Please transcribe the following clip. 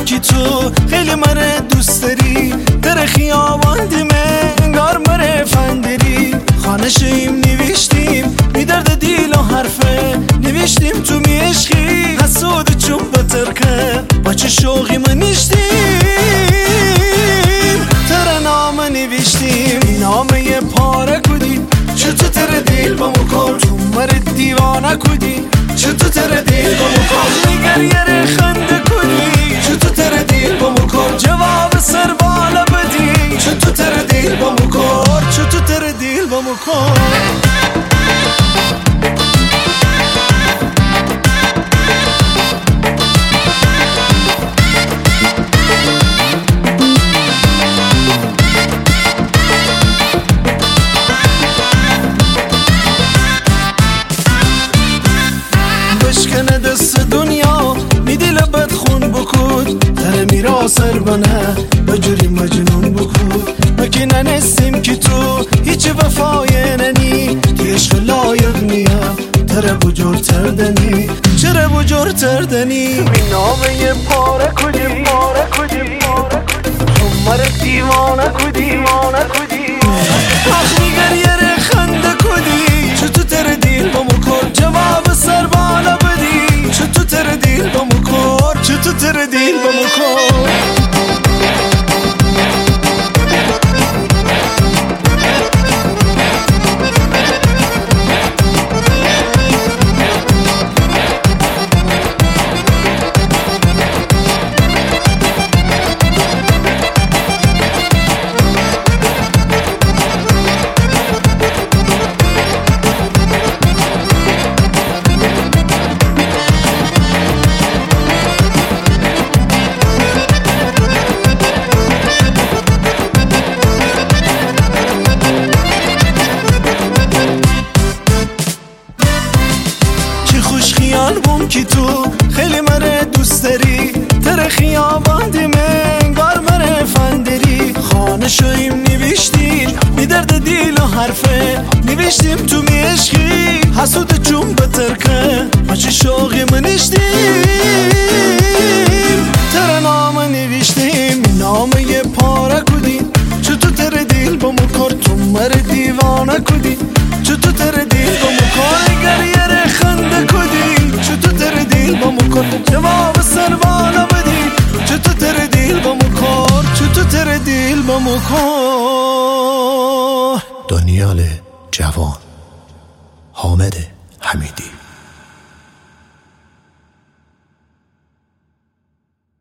که تو خیلی مره دوست داری، در خیابان دیمه انگار مره فندری. خانه شیم نوشتیم بی درد دیل و حرفه، نوشتیم تو میشخی حسود چون بترکه. با چه شوقی ما نشتیم تر نامه نوشتیم، نامه یه پاره کدی چطور تر دیل با مکن، تو مرد دیوانه کدی چطور تر دیل با مکن. نگر یه خنده کدی چطور تر دیل با مکن، جواب سر بالا بدی چطور تر دیل با مکن، چطور تر دیل با مکن. بشکنه دست دنیا میدی لبت خون بکود، در میرا سر بنه بجوری مجنون بکود. مکنه نستیم که تو هیچ وفای ننی، دی عشق لایق نیم تره بجور تردنی، چره بجور تردنی. نامه یه پاره کدی پاره کدی همه دیوانه کدی دیوانه کدی. آخ میگر یه خنده کدی چطور تر دیل با مکن، جواب سر بالا بدی چطور تر دیل با مکن، چطور تر دیل با مکن. بوم که تو خیلی مره دوست داری، تر خیابان دیمه انگار مره فندری. خانه شویم نوشتیم بی درد دیل و حرفه، نوشتیم تو میشخی حسود چون بترکه. با چه شوقی ما نشتیم تر نامه نوشتیم، نامه یه پاره کدی چطور تر دیل با مکن، تو مره دیوانه کدی چطور تر دیل با مکن. اگر یه خنده کدی چطور تر دیل با مکن، جواب سر بالا بدی چطور تر دیل با مکن، چطور تر دیل با مکن. دانیال جوان، حامد حمیدی.